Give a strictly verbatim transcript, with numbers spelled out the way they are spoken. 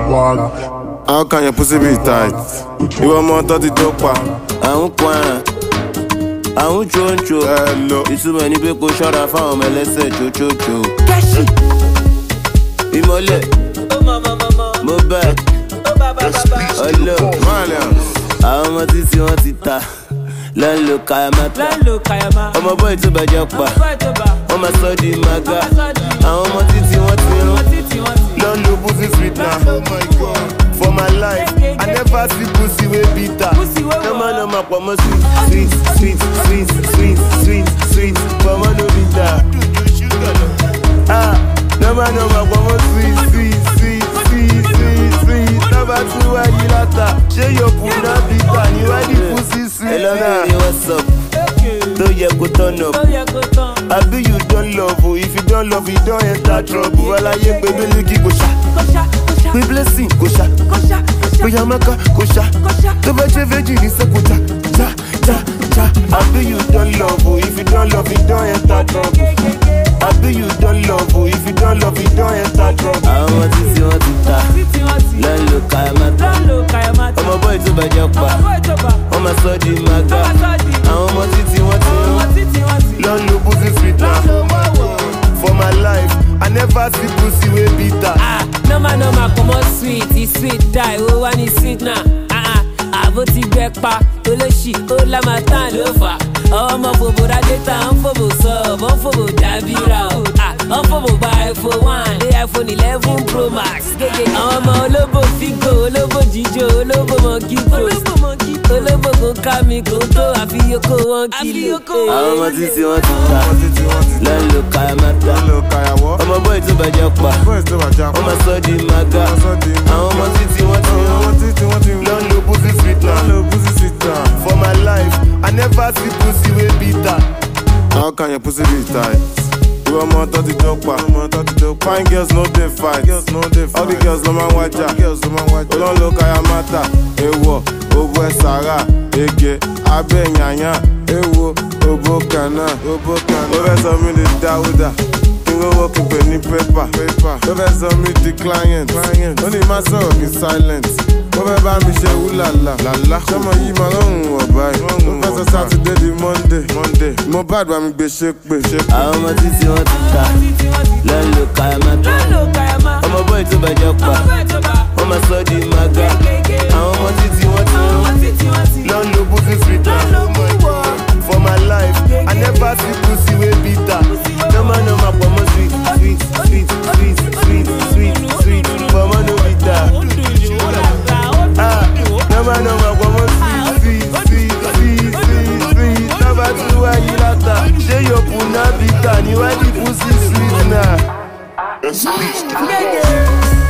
How can your pussy be tight? You want more thirty dopa? I don't want. I don't choncho. Hello. It's too many people shut up for me. Let's say cho cho cho. Kashi. Imole. Oh mama mama. Mobile. Oh baba baba. Hello. Malians. Àwọn ọmọ títí wọ́n ti ta lọ́n lo kayamata. Lọ́n lo kayama. Ọmọ bọ́ọ̀ tó bàjẹ́ pa. Ọmọ bọ́ọ̀ tó bà. Wọ́n máa sọ di maga. Wọ́n máa sọ di. Àwọn ọmọ títí wọ́n ti rún. Ọmọ títí wọ́n ti. Lọ́n lo pussy sweet now. Oh my God. For my life, I never see pussy way bitter. Pussy wey No man wọ́n. no ma pọ̀ mọ́ sweet sweet sweet sweet sweet sweet sweet pọ̀ mọ́ no bitter. Ah, no man no ma pọ̀ mọ́ sweet sweet sweet sweet sweet sweet. Number two wá yí látà. Ṣé yóò pù náà bitter? Ni wá di pussy sweet Hello now. baby, what's up? Tó yẹ kó turn up. Ó yẹ kó tán. Àbí you don love o, if you don love you don enter trouble. Aláyé pé mílíkì kò ṣá, Kọ́ṣá kọ́ṣá. pé blessing kò ṣá, Kọ́ṣá kọ́ṣá. pé yamaka kò ṣá. Kọ́ṣá. Tó bá jẹ́ méjì ní sẹ́kùtà, já já já. Àbí you don love o, if you don love you don enter trouble. Àbí you don love o, if you don love you don enter trouble. Àwọn ọmọ títí wọ́n ti ta, Títí wọ́n ti. lọ́n lo kayamata. Lọ́n lo kayamata. Ọmọ bọ́ọ̀ tó bàjẹ́ pa, Ọmọ bọ́ọ̀ tó bà. wọ́n máa sọ di maga. Wọ́n máa sọ di. Àwọn ọmọ títí wọ́n ti Ọmọ rún. títí wọ́n ti. Lọ́n lo pussy sweet Lọ́n now. lo wọ́wọ́. For my life, I never see pussy way bitter. Ah, normal normal comot sweet, e sweet die, ó wá ní sweet náà. Ah ah, àbó ti gbẹ pa, olóṣì, ó lámàtán ló fà. Ọmọ fòbò rádétà, ń fòbò sọ̀bọ̀, ń fòbò dàbíra o. Ah, ń fòbò gba iPhone one, dé iPhone eleven Pro Max. Gègé àwọn ọmọ olóbò fígò, olóbò jíjó, olóbò monkey post. Olóbò kò ká mi kò tó àfiyókò wọn kìlò. Àwọn ọmọ títí wọ́n ti ta, lọ́n lo kayamata. Lọ́n lo kayawọ́. Ọmọ bọ́ọ̀ tó bàjẹ́ pa, Boys tó bàjẹ́ wọ́n pa. máa sọ di maga. Wọ́n sọ di maga. Àwọn ọmọ títí wọ́n ti rún. Àwọn títí wọ́n ti rún. Lọ́n lo pussy sweet now. Lọ́n lo pussy sweet now. For my life, I never see pussy way bitter. How can your pussy be tight? You want more thirty dopa? Fine girls no dey fight. All the girls no man watch out. Olon lo kayamata. Ewo, obo esara, ege, abe nyanya. Ewo, obo kana, obo kana. Ó fẹ́ sọ mí di Dáúdà. Go working penny paper, paper. Ó fẹ́ sọ mí di client, client. Ó ní má sọ̀rọ̀ kí silent. Ó fẹ́ bá mi ṣe wúlàlà, làlá. Ṣọmọ yìí máa lọ́rùn ọ̀bá yìí. Ó fẹ́ sọ Saturday di Monday, Monday. Mo bá àgbà mi gbé ṣe pé, ṣe pé. Àwọn ọmọ títí wọ́n ti ta, lọ́n lo kayamata. Lọ́n lo kayama. Ọmọ bọ́ọ̀ tó bàjẹ́ pa, Ọmọ bọ́ọ̀ tó bà. wọ́n máa sọ di maga. Àwọn ọmọ títí wọ́n ti Ọmọ rún. títí wọ́n ti. Lọ́n lo pussy sweet Lọ́n now. lo wọ́wọ́. For my life, I never see pussy way bitter. No man no ma pọ̀ mọ́ sweet sweet sweet sweet sweet sweet sweet pọ̀ mọ́ no bitter. Ah, No man no ma pọ̀ mọ́ sweet sweet sweet sweet sweet. Number two wá yí látà. Ṣé yóò pù náà bitter? Ni wá di pussy sweet now. Gègé.